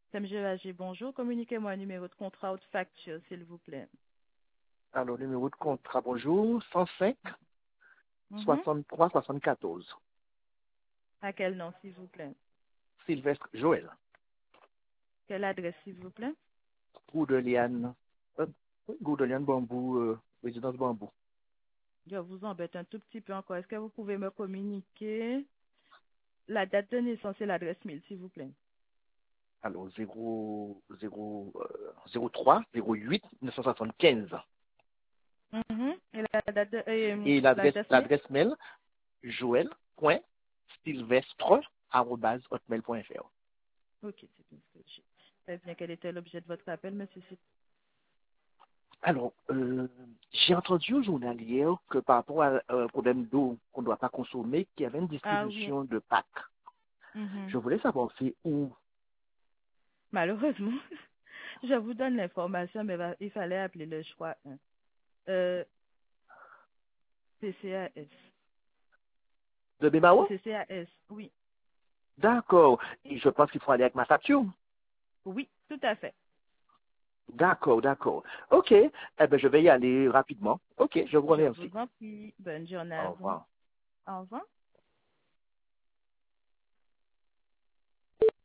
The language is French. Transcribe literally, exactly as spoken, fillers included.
M G A G, bonjour. Communiquez-moi un numéro de contrat ou de facture, s'il vous plaît. Alors, numéro de contrat, bonjour, cent cinq, Mhm. soixante-trois, soixante-quatorze. À quel nom, s'il vous plaît? Sylvestre Joël, Quelle adresse, s'il vous plaît? Goudeliane, euh, Goudeliane Bambou, euh, résidence Bambou. Je vous embête un tout petit peu encore. Est-ce que vous pouvez me communiquer la date de naissance et l'adresse mail, s'il vous plaît? Alors, zéro, zéro, euh, zéro trois, zéro huit, neuf cent soixante-quinze. Mhm. Et la date de, et, euh, Et l'adresse, l'adresse mail? l'adresse mail, joël.sylvestre.hotmail.fr. Ok, c'est bien ce que j'ai. Très bien. Quel était l'objet de votre appel, monsieur? Sid- Alors, euh, j'ai entendu au journal hier que par rapport à un problème d'eau qu'on ne doit pas consommer, qu'il y avait une Ah oui. distribution de packs. Mhm. Je voulais savoir, c'est où? Malheureusement, je vous donne l'information, mais va- il fallait appeler le choix un. Euh, C C A S. De Le Bémao? C C A S, oui. D'accord. Et je pense qu'il faut aller avec ma facture. Oui, tout à fait. D'accord, d'accord. OK. Eh bien, je vais y aller rapidement. OK, je vous Je remercie. vous en prie. Bonne journée à Au vous. revoir. Au revoir.